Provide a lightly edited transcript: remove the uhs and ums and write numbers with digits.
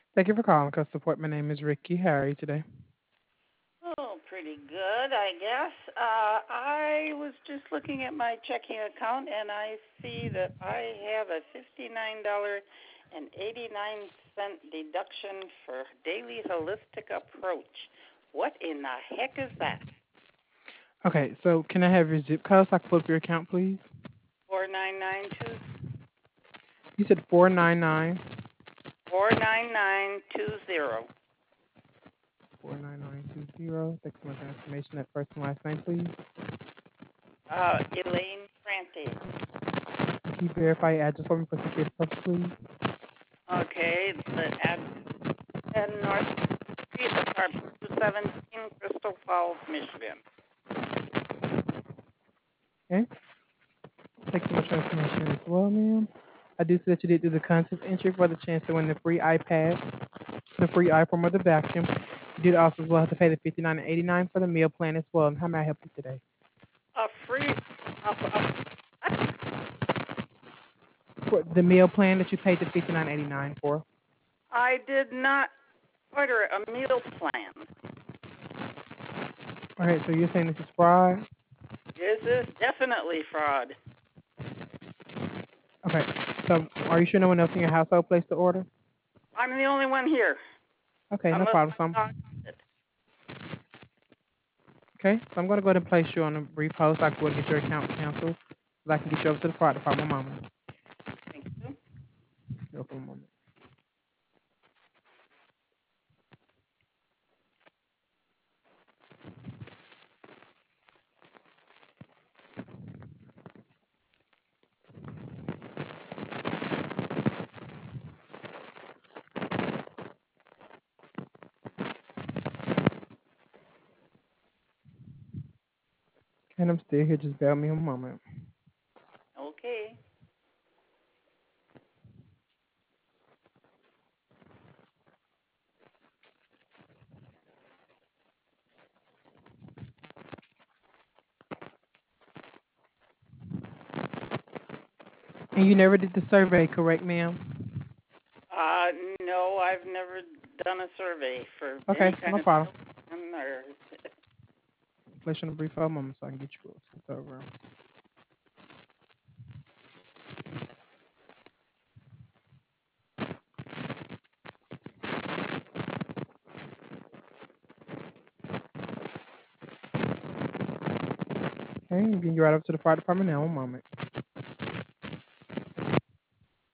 Thank you for calling Customer Support. My name is Ricky. How are you today? Oh, pretty good, I guess. I was just looking at my checking account and I see that I have a $59.89 deduction for daily holistic approach. What in the heck is that? Okay, so can I have your zip code so I can pull up your account, please? 49920. You said 499 49920. 49920. Thanks so much for the information. That first and last name, please. Elaine Franti. Can you verify your address for me for security purposes, please? Okay, the address 10 North Street, apartment 217, Crystal Falls, Michigan. Okay. Thanks so much for the information as well, ma'am. I do see that you did do the contest entry for the chance to win the free iPad, the free iPhone, or the vacuum. You did also as well have to pay the $59.89 for the meal plan as well. And how may I help you today? A free, what? For the meal plan that you paid the $59.89 for. I did not order a meal plan. All right, so you're saying this is fraud? This is definitely fraud. Okay. So are you sure no one else in your household placed the order? I'm the only one here, Okay, no unless problem. my dog did. So I'm going to go ahead and place you on a brief hold so I can go and get your account canceled so I can get you over to the fraud department. One moment. Thank you. Go for a moment. And I'm still here. Just bear with me a moment. Okay. And you never did the survey, correct, ma'am? Uh, no, I've never done a survey for Okay, any kind no of problem. meal or. Place you on a brief hold moment so I can get you over. Okay, I'm getting you right up to the fire department now. One moment.